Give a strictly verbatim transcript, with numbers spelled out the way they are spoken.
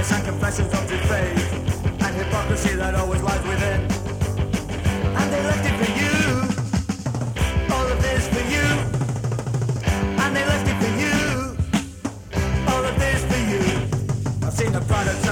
and confessions of defeat and hypocrisy that always lies within. And they left it for you, all of this for you. And they left it for you, all of this for you. I've seen the products